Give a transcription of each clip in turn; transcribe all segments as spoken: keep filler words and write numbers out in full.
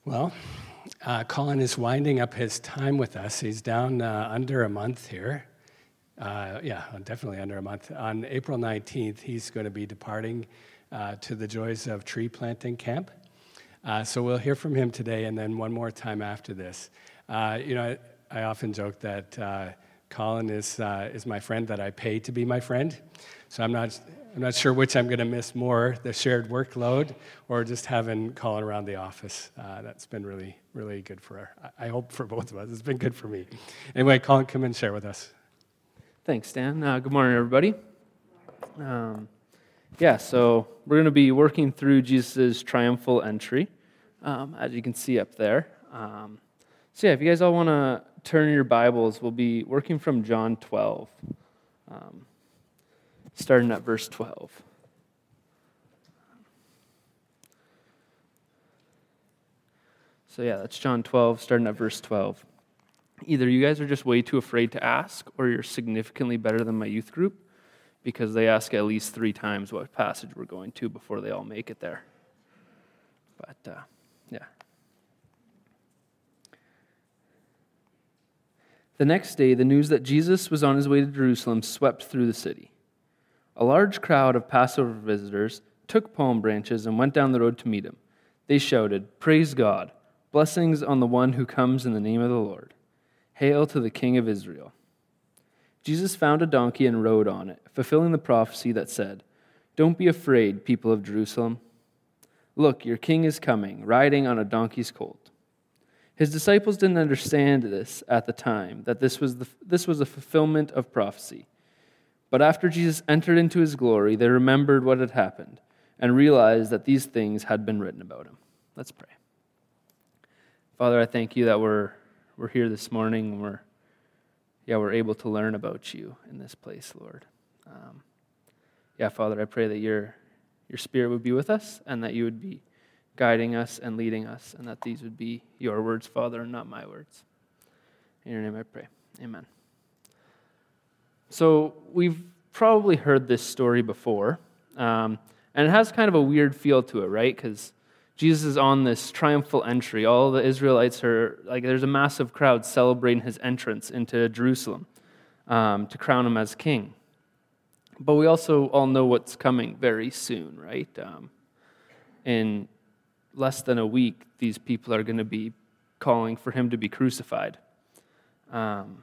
Well, uh, Colin is winding up his time with us. He's down uh, under a month here. Uh, yeah, definitely under a month. On April nineteenth, he's going to be departing uh, to the Joys of Tree Planting Camp. Uh, so we'll hear from him today and then one more time after this. Uh, you know, I, I often joke that uh, Colin is uh, is my friend that I pay to be my friend. So I'm not I'm not sure which I'm going to miss more, the shared workload or just having Colin around the office. Uh, that's been really, really good for, I hope for both of us. It's been good for me. Anyway, Colin, come and share with us. Thanks, Dan. Uh, good morning, everybody. Um, yeah, so we're going to be working through Jesus' triumphal entry, um, as you can see up there. Um, so yeah, if you guys all want to turn your Bibles, we'll be working from John twelve. Um, starting at verse twelve. So yeah, that's John twelve, starting at verse twelve. Either you guys are just way too afraid to ask, or you're significantly better than my youth group, because they ask at least three times what passage we're going to before they all make it there. But, uh, yeah. The next day, the news that Jesus was on his way to Jerusalem swept through the city. A large crowd of Passover visitors took palm branches and went down the road to meet him. They shouted, "Praise God! Blessings on the one who comes in the name of the Lord. Hail to the King of Israel." Jesus found a donkey and rode on it, fulfilling the prophecy that said, "Don't be afraid, people of Jerusalem. Look, your king is coming, riding on a donkey's colt." His disciples didn't understand this at the time, that this was the, this was a fulfillment of prophecy. But after Jesus entered into his glory, they remembered what had happened and realized that these things had been written about him. Let's pray. Father, I thank you that we're we're here this morning and we're yeah we're able to learn about you in this place, Lord. Um, yeah, Father, I pray that your your Spirit would be with us and that you would be guiding us and leading us, and that these would be your words, Father, and not my words. In your name I pray. Amen. So we've probably heard this story before, um, and it has kind of a weird feel to it, right? Because Jesus is on this triumphal entry. All the Israelites are, like, there's a massive crowd celebrating his entrance into Jerusalem um, to crown him as king. But we also all know what's coming very soon, right? Um, in less than a week, these people are going to be calling for him to be crucified. Um,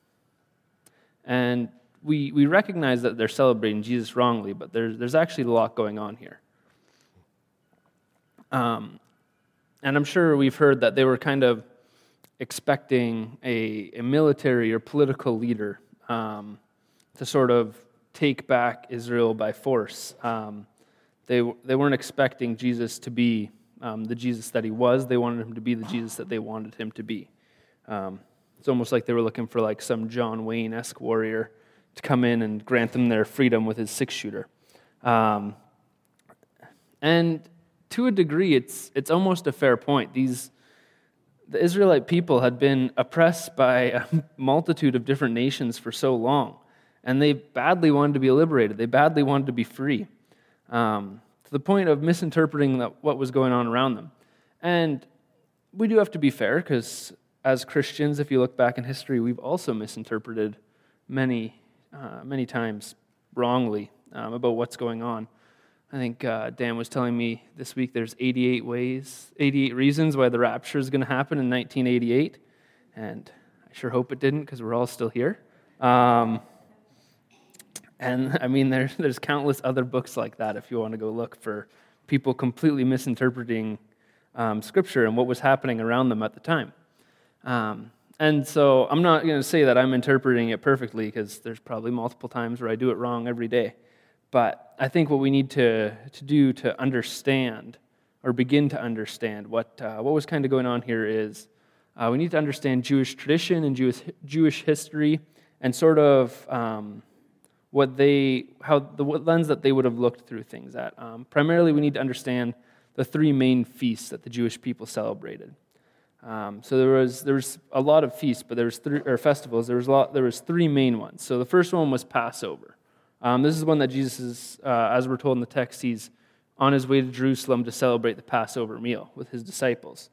and we we recognize that they're celebrating Jesus wrongly, but there's there's actually a lot going on here. Um, and I'm sure we've heard that they were kind of expecting a, a military or political leader um, to sort of take back Israel by force. Um, they they weren't expecting Jesus to be um, the Jesus that he was. They wanted him to be the Jesus that they wanted him to be. Um, it's almost like they were looking for like some John Wayne-esque warrior to come in and grant them their freedom with his six-shooter. Um, and to a degree, it's it's almost a fair point. These the Israelite people had been oppressed by a multitude of different nations for so long, and they badly wanted to be liberated. They badly wanted to be free, um, to the point of misinterpreting what was going on around them. And we do have to be fair, because as Christians, if you look back in history, we've also misinterpreted many, uh, many times wrongly um, about what's going on. I think uh, Dan was telling me this week there's eighty-eight ways, eighty-eight reasons why the rapture is going to happen in nineteen eighty-eight, and I sure hope it didn't, because we're all still here. Um, and I mean, there's there's countless other books like that if you want to go look for people completely misinterpreting um, Scripture and what was happening around them at the time. Um, and so I'm not going to say that I'm interpreting it perfectly, because there's probably multiple times where I do it wrong every day. But I think what we need to, to do to understand, or begin to understand what uh, what was kind of going on here is uh, we need to understand Jewish tradition and Jewish Jewish history, and sort of um, what they how the lens that they would have looked through things at. Um, primarily, we need to understand the three main feasts that the Jewish people celebrated. Um, so there was there was a lot of feasts, but there was three or festivals. There was a lot. There was three main ones. So the first one was Passover. Um, this is one that Jesus is, uh, as we're told in the text, he's on his way to Jerusalem to celebrate the Passover meal with his disciples.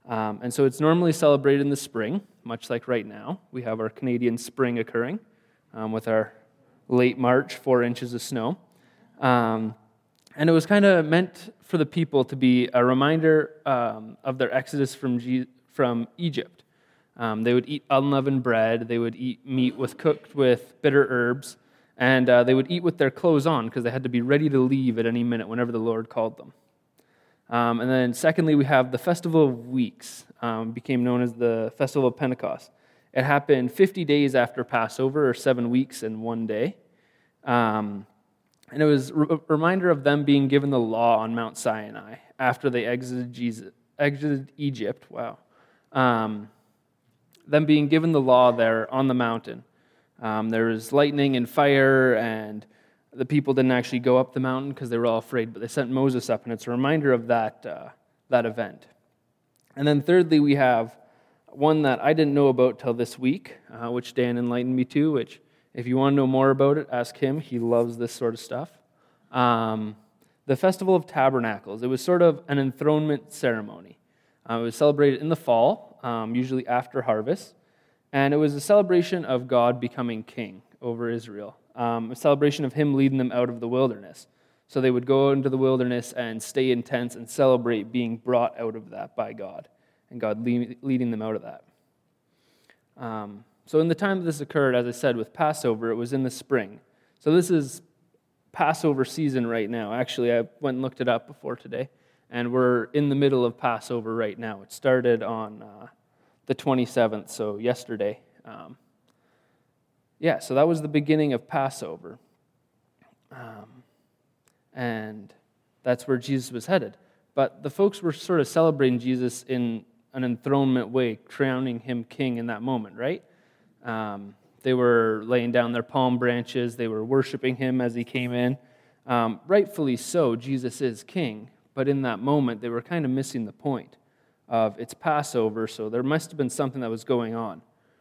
Um, and so it's normally celebrated in the spring, much like right now. We have our Canadian spring occurring um, with our late March, four inches of snow. Um, and it was kind of meant for the people to be a reminder um, of their exodus from, G- from Egypt. Um, they would eat unleavened bread, they would eat meat with cooked with bitter herbs, and uh, they would eat with their clothes on because they had to be ready to leave at any minute whenever the Lord called them. Um, and then secondly, we have the Festival of Weeks, um, became known as the Festival of Pentecost. It happened fifty days after Passover, or seven weeks and one day. Um, and it was a reminder of them being given the law on Mount Sinai after they exited, Jesus, exited Egypt. Wow. Um, them being given the law there on the mountain. Um, there was lightning and fire, and the people didn't actually go up the mountain because they were all afraid, but they sent Moses up, and it's a reminder of that, uh, that event. And then thirdly, we have one that I didn't know about till this week, uh, which Dan enlightened me to, which if you want to know more about it, ask him. He loves this sort of stuff. Um, the Festival of Tabernacles. It was sort of an enthronement ceremony. Uh, it was celebrated in the fall, um, usually after harvest, and it was a celebration of God becoming king over Israel. Um, a celebration of him leading them out of the wilderness. So they would go into the wilderness and stay in tents and celebrate being brought out of that by God, and God lead, leading them out of that. Um, so in the time that this occurred, as I said, with Passover, it was in the spring. So this is Passover season right now. Actually, I went and looked it up before today, and we're in the middle of Passover right now. It started on uh, the twenty-seventh, so yesterday. Um, Yeah, so that was the beginning of Passover. Um, and that's where Jesus was headed. But the folks were sort of celebrating Jesus in an enthronement way, crowning him king in that moment, right? Um, they were laying down their palm branches. They were worshiping him as he came in. Um, rightfully so, Jesus is king. But in that moment, they were kind of missing the point of it's Passover, so there must have been something that was going on.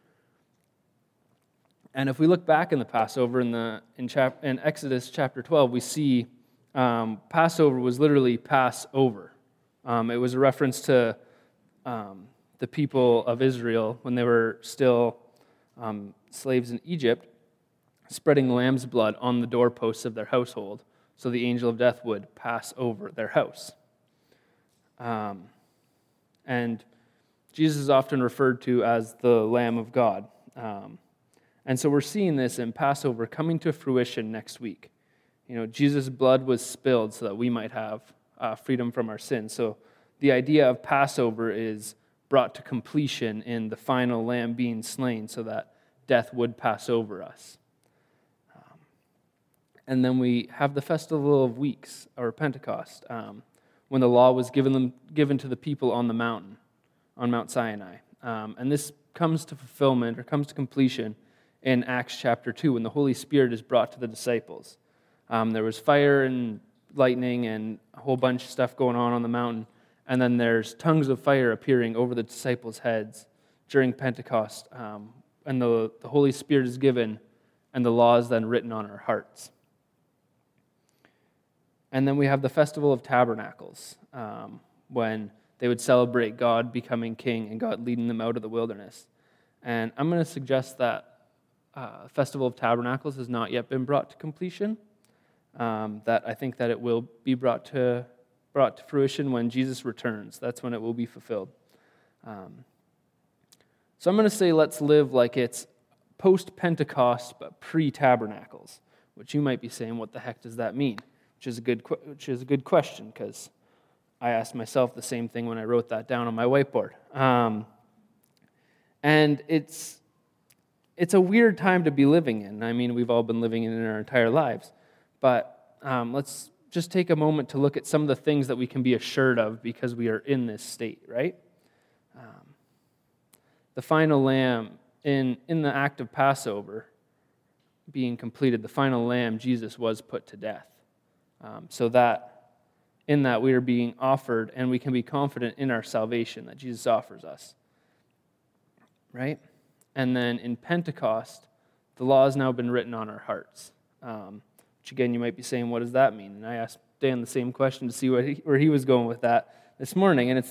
And if we look back in the Passover in the in, chap, in Exodus chapter twelve, we see um, Passover was literally Passover. Um, it was a reference to um, the people of Israel when they were still um, slaves in Egypt, spreading lamb's blood on the doorposts of their household, so the angel of death would pass over their house. Um, and Jesus is often referred to as the Lamb of God. Um, And so we're seeing this in Passover coming to fruition next week. You know, Jesus' blood was spilled so that we might have uh, freedom from our sins. So the idea of Passover is brought to completion in the final lamb being slain so that death would pass over us. Um, and then we have the Festival of Weeks, or Pentecost, um, when the law was given, them, given to the people on the mountain, on Mount Sinai. Um, and this comes to fulfillment, or comes to completion, in Acts chapter two, when the Holy Spirit is brought to the disciples. Um, there was fire and lightning and a whole bunch of stuff going on on the mountain, and then there's tongues of fire appearing over the disciples' heads during Pentecost, um, and the, the Holy Spirit is given, and the law is then written on our hearts. And then we have the Festival of Tabernacles, um, when they would celebrate God becoming king and God leading them out of the wilderness. And I'm going to suggest that Uh, Festival of Tabernacles has not yet been brought to completion. Um, that I think that it will be brought to brought to fruition when Jesus returns. That's when it will be fulfilled. Um, so I'm going to say let's live like it's post-Pentecost but pre-Tabernacles, which you might be saying, what the heck does that mean? Which is a good which is a good question, because I asked myself the same thing when I wrote that down on my whiteboard. Um, and it's It's a weird time to be living in. I mean, we've all been living in it our entire lives. But um, let's just take a moment to look at some of the things that we can be assured of because we are in this state, right? Um, the final lamb, in, in the act of Passover being completed, the final lamb, Jesus, was put to death. Um, so that in that we are being offered, and we can be confident in our salvation that Jesus offers us, right? And then in Pentecost, the law has now been written on our hearts. Um, which again, you might be saying, what does that mean? And I asked Dan the same question to see what he, where he was going with that this morning. And it's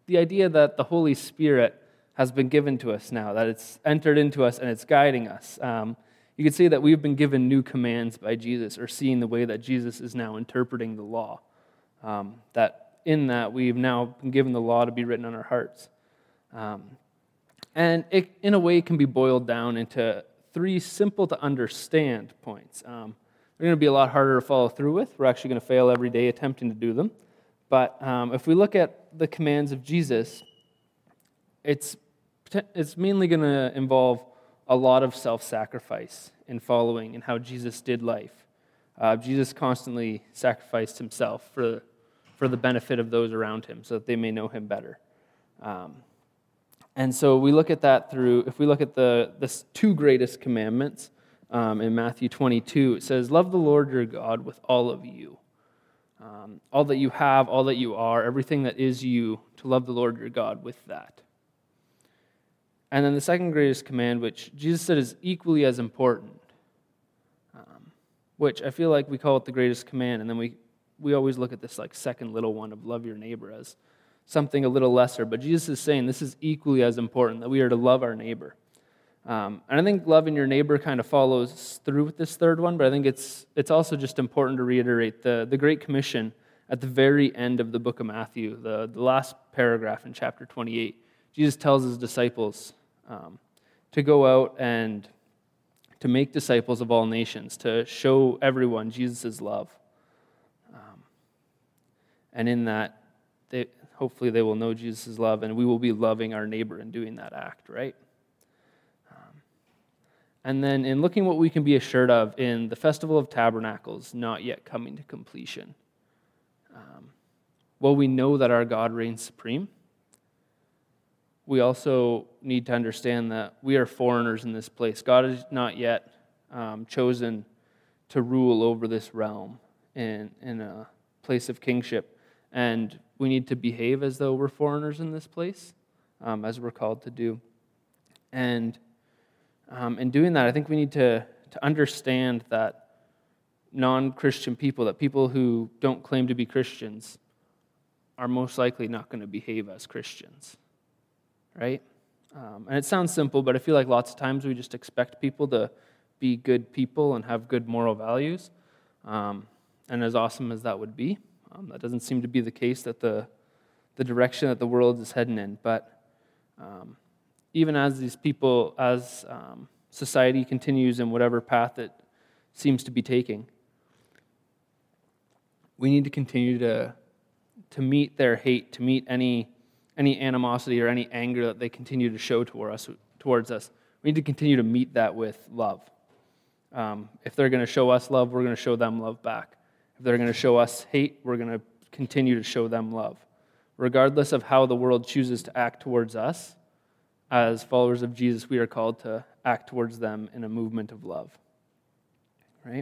the idea that the Holy Spirit has been given to us now, that it's entered into us and it's guiding us. Um, you could say that we've been given new commands by Jesus, or seeing the way that Jesus is now interpreting the law. Um, that in that we've now been given the law to be written on our hearts. Um, and it, in a way, can be boiled down into three simple to understand points. Um, they're going to be a lot harder to follow through with. We're actually going to fail every day attempting to do them. But um, if we look at the commands of Jesus, it's it's mainly going to involve a lot of self-sacrifice in following and how Jesus did life. Uh, Jesus constantly sacrificed himself for, for the benefit of those around him so that they may know him better. Um, and so we look at that through, if we look at the, the two greatest commandments um, in Matthew twenty-two, it says, love the Lord your God with all of you. Um, all that you have, all that you are, everything that is you, to love the Lord your God with that. And then the second greatest command, which Jesus said is equally as important, um, which I feel like we call it the greatest command, and then we, we always look at this like second little one of love your neighbor as something a little lesser. But Jesus is saying this is equally as important, that we are to love our neighbor. Um, and I think loving your neighbor kind of follows through with this third one, but I think it's it's also just important to reiterate the, the Great Commission at the very end of the book of Matthew, the, the last paragraph in chapter twenty-eight. Jesus tells his disciples um, to go out and to make disciples of all nations, to show everyone Jesus' love. Um, and in that, they, hopefully they will know Jesus' love, and we will be loving our neighbor in doing that act, right? Um, and then in looking what we can be assured of in the Festival of Tabernacles not yet coming to completion. Um, well, we know that our God reigns supreme. We also need to understand that we are foreigners in this place. God has not yet um, chosen to rule over this realm in, in a place of kingship. And we need to behave as though we're foreigners in this place, um, as we're called to do. And um, in doing that, I think we need to, to understand that non-Christian people, that people who don't claim to be Christians, are most likely not going to behave as Christians. Right? Um, and it sounds simple, but I feel like lots of times we just expect people to be good people and have good moral values. Um, and as awesome as that would be, um, that doesn't seem to be the case, that the the direction that the world is heading in. But um, even as these people, as um, society continues in whatever path it seems to be taking, we need to continue to to meet their hate, to meet any any animosity or any anger that they continue to show toward us, towards us. We need to continue to meet that with love. Um, if they're going to show us love, we're going to show them love back. If they're going to show us hate, we're going to continue to show them love. Regardless of how the world chooses to act towards us, as followers of Jesus, we are called to act towards them in a movement of love. Right?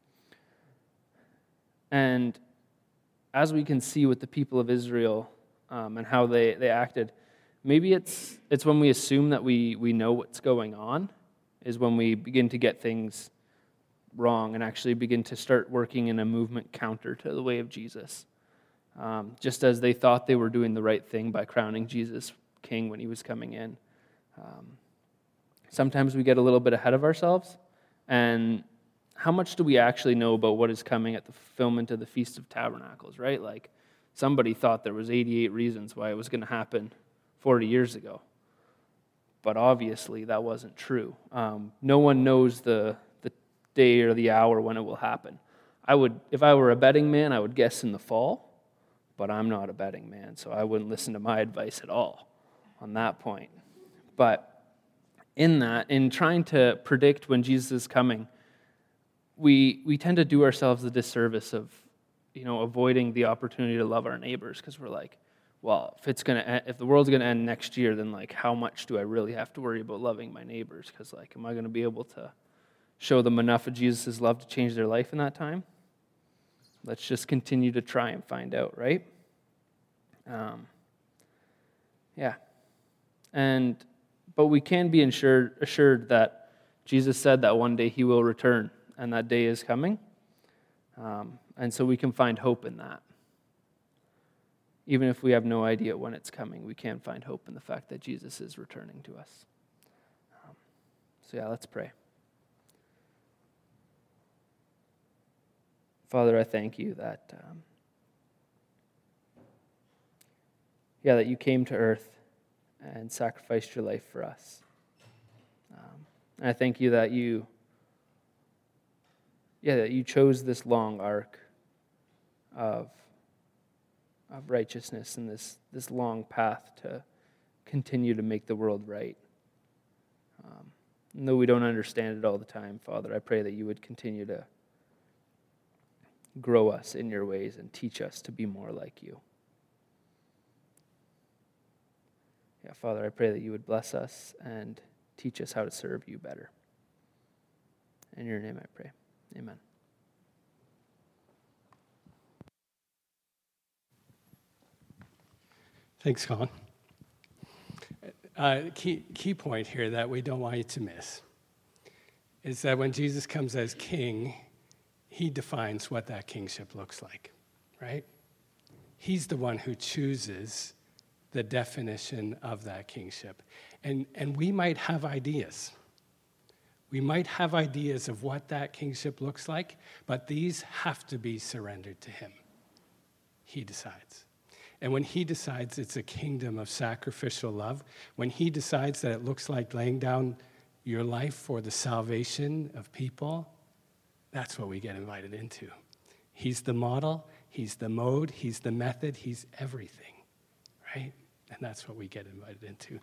And as we can see with the people of Israel, Um, and how they, they acted. Maybe it's it's when we assume that we, we know what's going on, is when we begin to get things wrong and actually begin to start working in a movement counter to the way of Jesus. Um, just as they thought they were doing the right thing by crowning Jesus king when he was coming in. Um, sometimes we get a little bit ahead of ourselves, and how much do we actually know about what is coming at the fulfillment of the Feast of Tabernacles, right? Like, somebody thought there was eighty-eight reasons why it was going to happen forty years ago. But obviously that wasn't true. Um, no one knows the, the day or the hour when it will happen. I would, if I were a betting man, I would guess in the fall, but I'm not a betting man, so I wouldn't listen to my advice at all on that point. But in that, in trying to predict when Jesus is coming, we we tend to do ourselves the disservice of you know, avoiding the opportunity to love our neighbors, because we're like, well, if it's gonna, if the world's gonna end next year, then like, how much do I really have to worry about loving my neighbors? Because like, am I gonna be able to show them enough of Jesus' love to change their life in that time? Let's just continue to try and find out, right? Um, yeah, and but we can be assured assured that Jesus said that one day he will return, and that day is coming. Um, And so we can find hope in that. even if we have no idea when it's coming, we can find hope in the fact that Jesus is returning to us. Um, so yeah, let's pray. Father, I thank you that, um, yeah, that you came to earth and sacrificed your life for us. Um, and I thank you that you, yeah, that you chose this long arc of of righteousness and this, this long path to continue to make the world right. Um, and though we don't understand it all the time, Father, I pray that you would continue to grow us in your ways and teach us to be more like you. Yeah, Father, I pray that you would bless us and teach us how to serve you better. In your name I pray. Amen. Thanks, Colin. Uh, key, key point here that we don't want you to miss is that when Jesus comes as king, he defines what that kingship looks like, right? He's the one who chooses the definition of that kingship. And, and we might have ideas. We might have ideas of what that kingship looks like, but these have to be surrendered to him. He decides. And when he decides it's a kingdom of sacrificial love, when he decides that it looks like laying down your life for the salvation of people, that's what we get invited into. He's the model, he's the mode, he's the method, he's everything, right? And that's what we get invited into.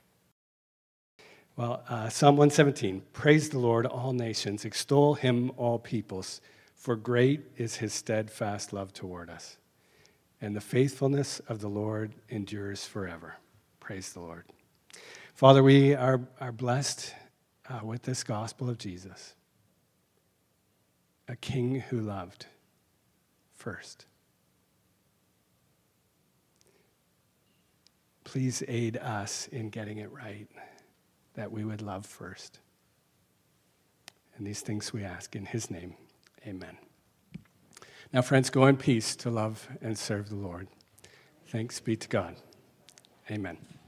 Well, uh, Psalm one seventeen, praise the Lord, all nations, extol him, all peoples, for great is his steadfast love toward us. And the faithfulness of the Lord endures forever. Praise the Lord. Father, we are, are blessed uh, with this gospel of Jesus, a king who loved first. Please aid us in getting it right, that we would love first. And these things we ask in his name. Amen. Now, friends, go in peace to love and serve the Lord. Thanks be to God. Amen.